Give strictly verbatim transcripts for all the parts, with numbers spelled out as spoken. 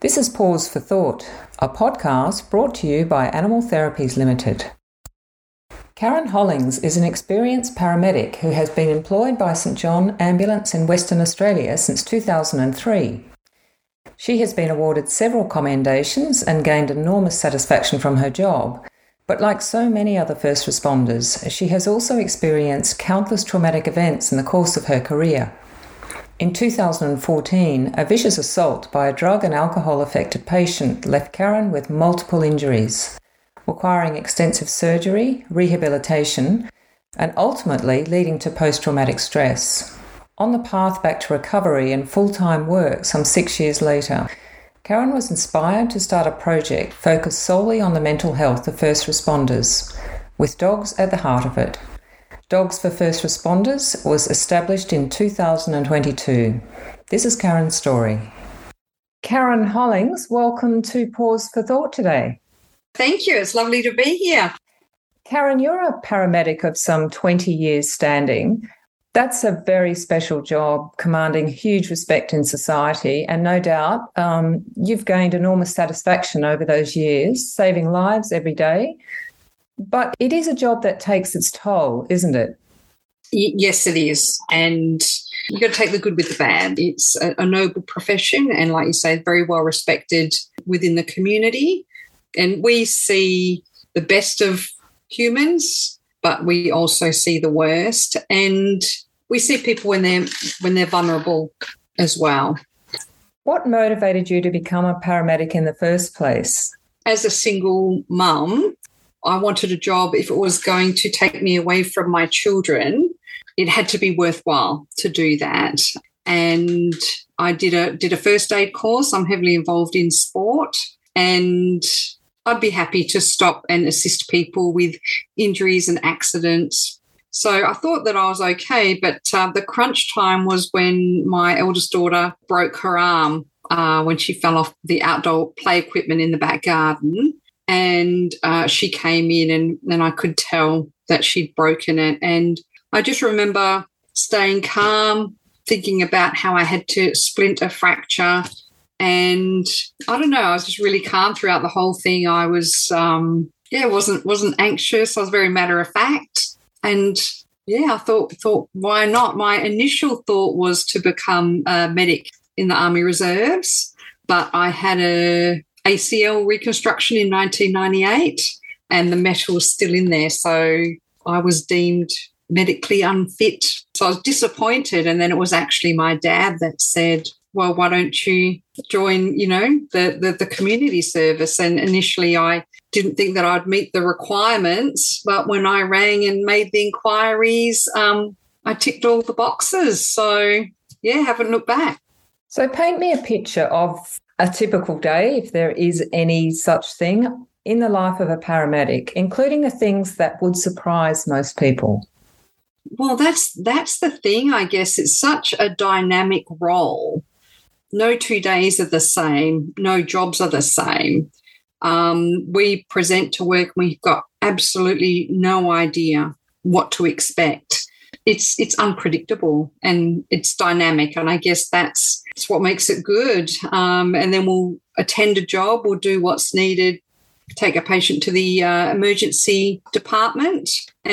This is Pause for Thought, a podcast brought to you by Animal Therapies Limited. Karen Hollings is an experienced paramedic who has been employed by St John Ambulance in Western Australia since two thousand three. She has been awarded several commendations and gained enormous satisfaction from her job, but like so many other first responders, she has also experienced countless traumatic events in the course of her career. In two thousand fourteen, a vicious assault by a drug and alcohol-affected patient left Karen with multiple injuries, requiring extensive surgery, rehabilitation, and ultimately leading to post-traumatic stress. On the path back to recovery and full-time work some six years later, Karen was inspired to start a project focused solely on the mental health of first responders, with dogs at the heart of it. Dogs for First Responders was established in two thousand twenty-two. This is Karen's story. Karen Hollings, welcome to Pause for Thought today. Thank you. It's lovely to be here. Karen, you're a paramedic of some twenty years standing. That's a very special job, commanding huge respect in society, and no doubt um, you've gained enormous satisfaction over those years, saving lives every day. But it is a job that takes its toll, isn't it? Y- yes, it is. And you've got to take the good with the bad. It's a, a noble profession and, like you say, very well respected within the community. And we see the best of humans, but we also see the worst. And we see people when they're, when they're vulnerable as well. What motivated you to become a paramedic in the first place? As a single mum, I wanted a job. If it was going to take me away from my children, it had to be worthwhile to do that. And I did a did a first aid course. I'm heavily involved in sport, and I'd be happy to stop and assist people with injuries and accidents. So I thought that I was okay, but uh, the crunch time was when my eldest daughter broke her arm uh, when she fell off the outdoor play equipment in the back garden. And uh, she came in and then I could tell that she'd broken it. And I just remember staying calm, thinking about how I had to splint a fracture. And I don't know, I was just really calm throughout the whole thing. I was, um, yeah, wasn't wasn't anxious. I was very matter of fact. And, yeah, I thought, thought why not? My initial thought was to become a medic in the Army Reserves, but I had a A C L reconstruction in nineteen ninety-eight and the metal was still in there. So I was deemed medically unfit. So I was disappointed. And then it was actually my dad that said, well, why don't you join, you know, the, the, the community service? And initially I didn't think that I'd meet the requirements. But when I rang and made the inquiries, um, I ticked all the boxes. So, yeah, haven't looked back. So paint me a picture of a typical day, if there is any such thing, in the life of a paramedic, including the things that would surprise most people. Well, that's that's the thing, I guess. It's such a dynamic role. No two days are the same. No jobs are the same. Um, we present to work. We've got absolutely no idea what to expect. It's it's unpredictable and it's dynamic, and I guess that's, that's what makes it good. Um, and then we'll attend a job, we'll do what's needed, take a patient to the uh, emergency department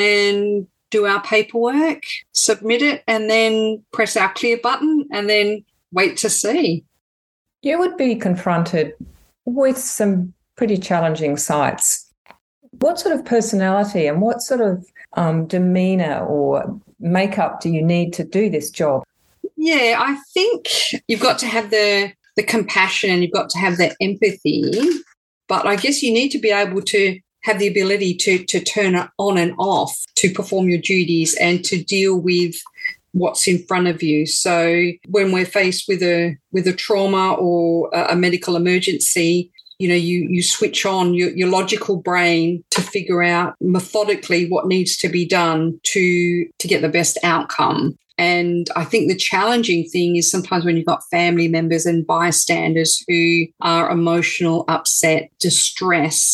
and do our paperwork, submit it, and then press our clear button and then wait to see. You would be confronted with some pretty challenging sights. What sort of personality and what sort of um, demeanour or makeup do you need to do this job? Yeah, I think you've got to have the the compassion and you've got to have the empathy, but I guess you need to be able to have the ability to to turn it on and off, to perform your duties and to deal with what's in front of you. So when we're faced with a with a trauma or a, a medical emergency, you know, you you switch on your, your logical brain to figure out methodically what needs to be done to, to get the best outcome. And I think the challenging thing is sometimes when you've got family members and bystanders who are emotional, upset, distressed,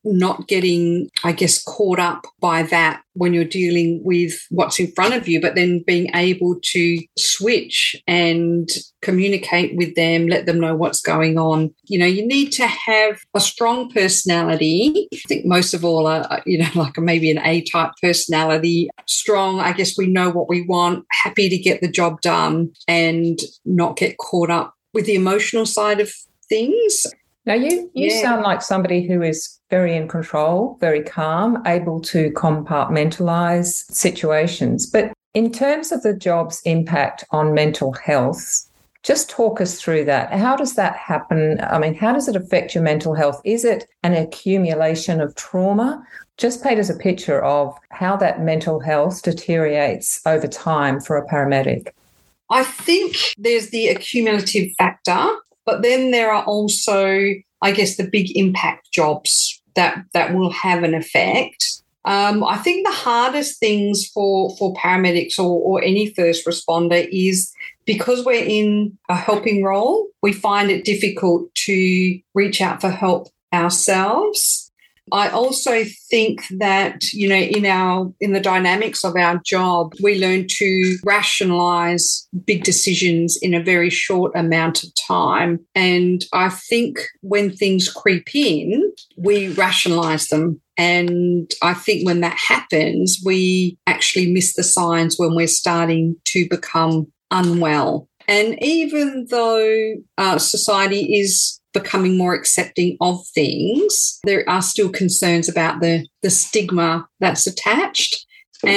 not getting, I guess, caught up by that when you're dealing with what's in front of you, but then being able to switch and communicate with them, let them know what's going on. You know, you need to have a strong personality. I think most of all, are, you know, like maybe an A-type personality, strong. I guess we know what we want, happy to get the job done and not get caught up with the emotional side of things. Now, you, you yeah. sound like somebody who is very in control, very calm, able to compartmentalise situations. But in terms of the job's impact on mental health, just talk us through that. How does that happen? I mean, how does it affect your mental health? Is it an accumulation of trauma? Just paint us a picture of how that mental health deteriorates over time for a paramedic. I think there's the accumulative factor. But then there are also, I guess, the big impact jobs that, that will have an effect. Um, I think the hardest things for, for paramedics or, or any first responder is because we're in a helping role, we find it difficult to reach out for help ourselves. I also think that, you know, in our in the dynamics of our job, we learn to rationalise big decisions in a very short amount of time. And I think when things creep in, we rationalise them. And I think when that happens, we actually miss the signs when we're starting to become unwell. And even though uh, society is becoming more accepting of things, there are still concerns about the, the stigma that's attached.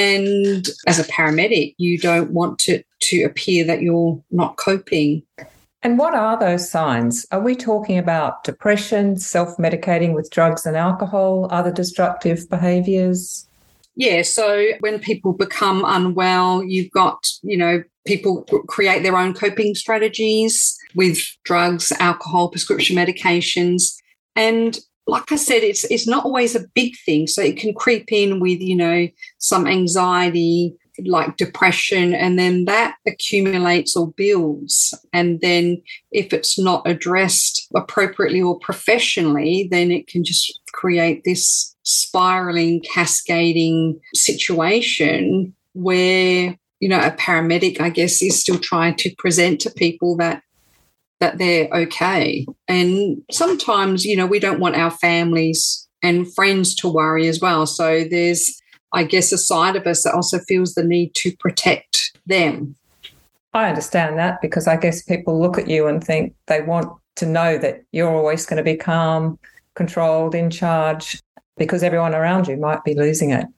And as a paramedic, you don't want to, to appear that you're not coping. And what are those signs? Are we talking about depression, self-medicating with drugs and alcohol, other destructive behaviours? Yeah, so when people become unwell, you've got, you know, people create their own coping strategies with drugs, alcohol, prescription medications. And like I said, it's it's not always a big thing. So it can creep in with, you know, some anxiety, like depression, and then that accumulates or builds. And then if it's not addressed appropriately or professionally, then it can just create this spiraling, cascading situation where, you know, a paramedic, I guess, is still trying to present to people that that they're okay. And sometimes, you know, we don't want our families and friends to worry as well. So there's, I guess, a side of us that also feels the need to protect them. I understand that because I guess people look at you and think they want to know that you're always going to be calm, controlled, in charge, because everyone around you might be losing it.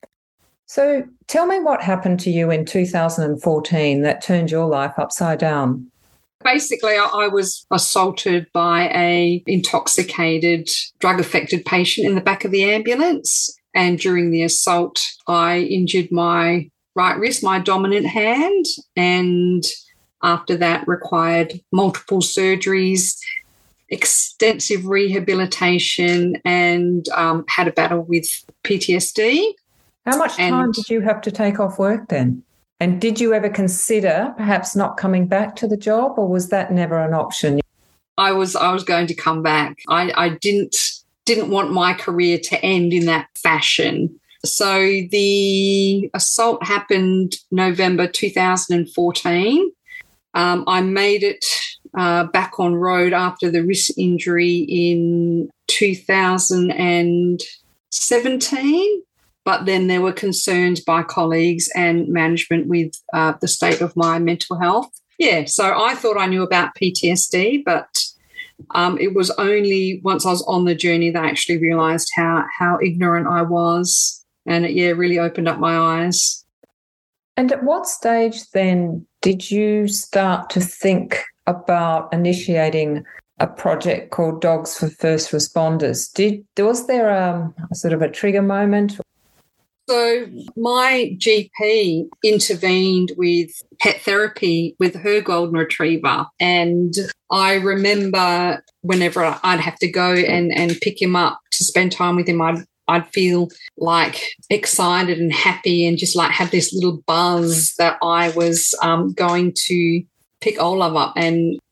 So tell me what happened to you in two thousand fourteen that turned your life upside down. Basically, I was assaulted by a intoxicated, drug-affected patient in the back of the ambulance. And during the assault, I injured my right wrist, my dominant hand, and after that required multiple surgeries, extensive rehabilitation, and um, had a battle with P T S D. How much time and, did you have to take off work then? And did you ever consider perhaps not coming back to the job, or was that never an option? I was I was going to come back. I, I didn't didn't want my career to end in that fashion. So the assault happened November two thousand fourteen. Um, I made it uh, back on road after the wrist injury in two thousand seventeen. But then there were concerns by colleagues and management with uh, the state of my mental health. Yeah, so I thought I knew about P T S D, but um, it was only once I was on the journey that I actually realised how how ignorant I was. And it, yeah, really opened up my eyes. And at what stage then did you start to think about initiating a project called Dogs for First Responders? Did was there a, a sort of a trigger moment? So my G P intervened with pet therapy with her golden retriever. And I remember whenever I'd have to go and, and pick him up to spend time with him, I'd, I'd feel like excited and happy and just like have this little buzz that I was um, going to pick Olav up and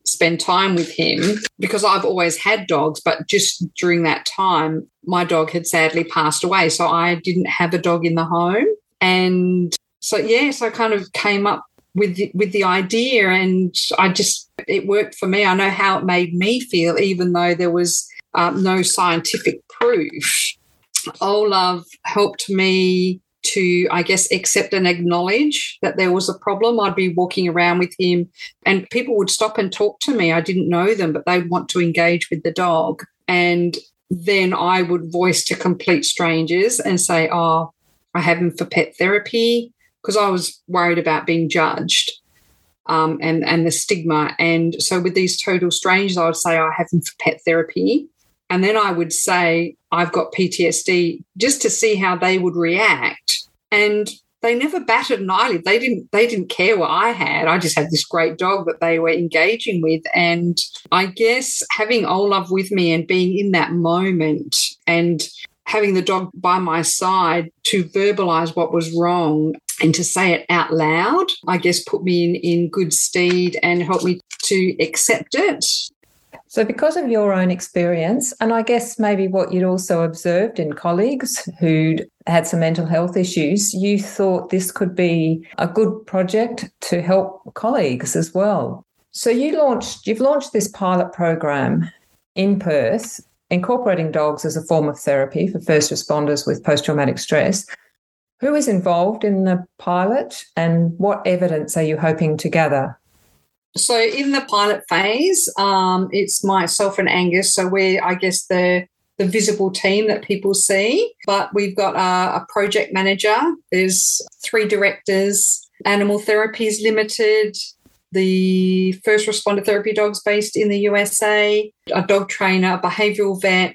spend time with him because I've always had dogs, but just during that time, my dog had sadly passed away. So I didn't have a dog in the home. And so, yeah, so I kind of came up with the, with the idea, and I just, it worked for me. I know how it made me feel, even though there was um, no scientific proof. Olaf helped me to, I guess, accept and acknowledge that there was a problem. I'd be walking around with him and people would stop and talk to me. I didn't know them, but they'd want to engage with the dog. And then I would voice to complete strangers and say, oh, I have him for pet therapy, because I was worried about being judged um, and, and the stigma. And so with these total strangers, I would say, I have him for pet therapy. And then I would say, I've got P T S D, just to see how they would react. And they never batted an eyelid. They didn't, they didn't care what I had. I just had this great dog that they were engaging with. And I guess having Olaf with me and being in that moment and having the dog by my side to verbalise what was wrong and to say it out loud, I guess put me in, in good stead and helped me to accept it. So because of your own experience, and I guess maybe what you'd also observed in colleagues who'd had some mental health issues, you thought this could be a good project to help colleagues as well. So you launched, you've launched this pilot program in Perth, incorporating dogs as a form of therapy for first responders with post-traumatic stress. Who is involved in the pilot, and what evidence are you hoping to gather? So in the pilot phase, um, it's myself and Angus. So we're, I guess, the the visible team that people see. But we've got a, a project manager. There's three directors. Animal Therapies Limited, the First Responder Therapy Dogs based in the U S A, a dog trainer, a behavioural vet,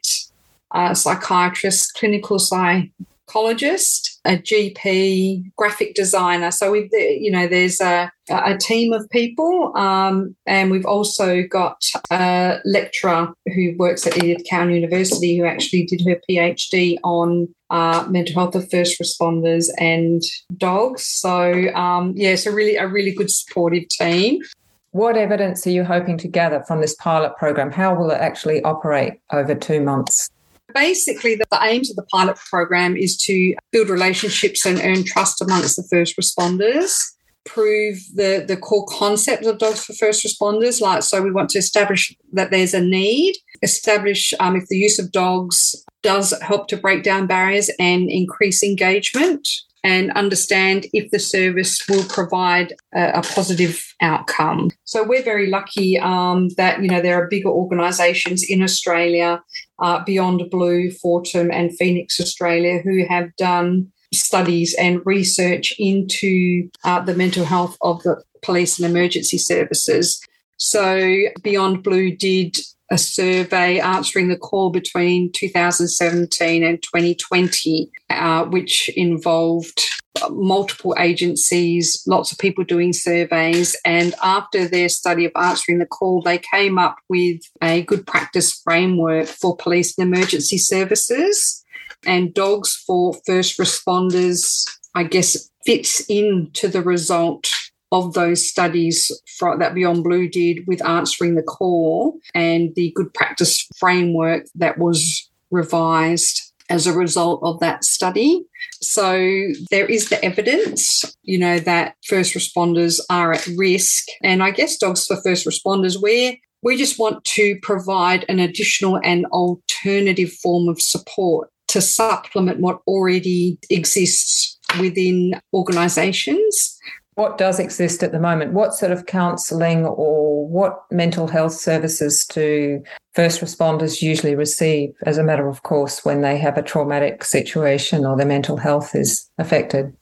a psychiatrist, clinical psychologist, a G P, graphic designer. So we've, you know, there's a, a team of people, um, and we've also got a lecturer who works at Edith Cowan University who actually did her PhD on uh, mental health of first responders and dogs. So um, yeah, it's a really a really good supportive team. What evidence are you hoping to gather from this pilot program? How will it actually operate over two months? Basically, the aims of the pilot program is to build relationships and earn trust amongst the first responders, prove the, the core concept of Dogs for First Responders. Like, so we want to establish that there's a need, establish um, if the use of dogs does help to break down barriers and increase engagement, and understand if the service will provide a, a positive outcome. So we're very lucky um, that, you know, there are bigger organisations in Australia, uh, Beyond Blue, Fortum and Phoenix Australia, who have done studies and research into uh, the mental health of the police and emergency services. So Beyond Blue did a survey answering the call between two thousand seventeen and twenty twenty, uh, which involved multiple agencies, lots of people doing surveys. And after their study of answering the call, they came up with a good practice framework for police and emergency services. And Dogs for First Responders, I guess, fits into the result of those studies that Beyond Blue did with answering the call and the good practice framework that was revised as a result of that study. So there is the evidence, you know, that first responders are at risk. And I guess Dogs for First Responders, we we just want to provide an additional and alternative form of support to supplement what already exists within organisations. What does exist at the moment? What sort of counselling or what mental health services do first responders usually receive, as a matter of course, when they have a traumatic situation or their mental health is affected?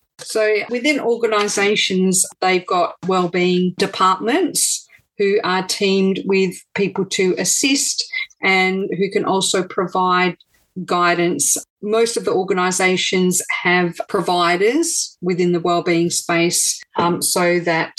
So within organisations, they've got wellbeing departments who are teamed with people to assist and who can also provide guidance. Most of the organisations have providers within the wellbeing space um, so that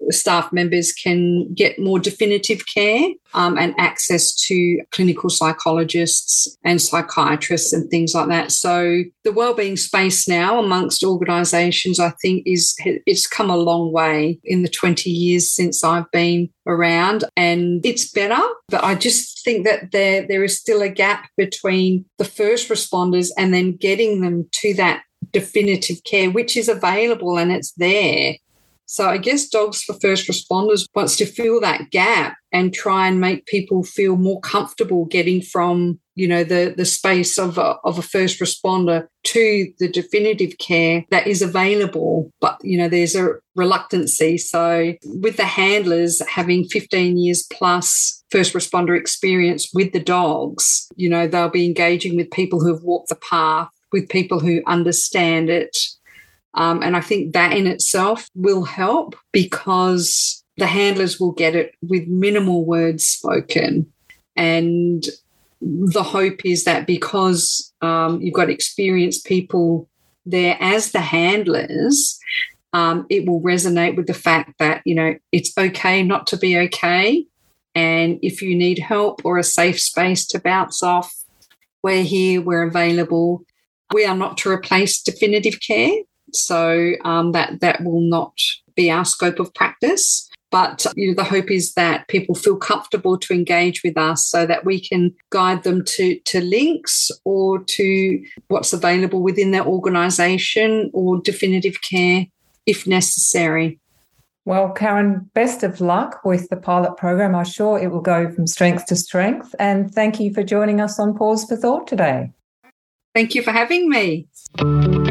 staff members can get more definitive care um, and access to clinical psychologists and psychiatrists and things like that. So the wellbeing space now amongst organisations, I think, is it's come a long way in the twenty years since I've been around, and it's better. But I just think that there there is still a gap between the first responders and then getting them to that definitive care, which is available and it's there. So I guess Dogs for First Responders wants to fill that gap and try and make people feel more comfortable getting from, you know, the, the space of a, of a first responder to the definitive care that is available. But, you know, there's a reluctancy. So with the handlers having fifteen years plus first responder experience with the dogs, you know, they'll be engaging with people who have walked the path, with people who understand it. Um, and I think that in itself will help, because the handlers will get it with minimal words spoken. And the hope is that because um, you've got experienced people there as the handlers, um, it will resonate with the fact that, you know, it's okay not to be okay. And if you need help or a safe space to bounce off, we're here, we're available. We are not to replace definitive care. So um, that that will not be our scope of practice. But you know, the hope is that people feel comfortable to engage with us so that we can guide them to, to links or to what's available within their organisation or definitive care if necessary. Well, Karen, best of luck with the pilot program. I'm sure it will go from strength to strength. And thank you for joining us on Pause for Thought today. Thank you for having me.